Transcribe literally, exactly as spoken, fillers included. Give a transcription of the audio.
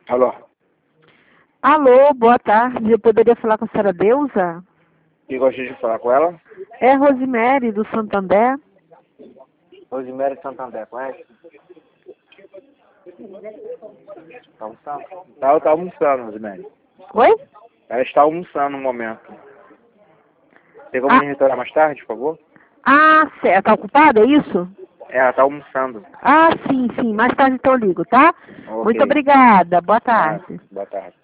Alô? Alô, boa tarde. Eu poderia falar com a senhora Deusa? E gostaria de falar com ela? É Rosemary, do Santander. Rosemary de Santander, conhece? Tá almoçando? Tá, ela tá almoçando, Rosemary. Oi? Ela está almoçando no momento. Tem como Ah, me retornar mais tarde, por favor? ah, certo. Tá ocupada, é isso? É, ela tá almoçando. Ah, sim, sim. Mais tarde então eu ligo, tá? Muito Ok. obrigada. Boa Ah, tarde. boa tarde.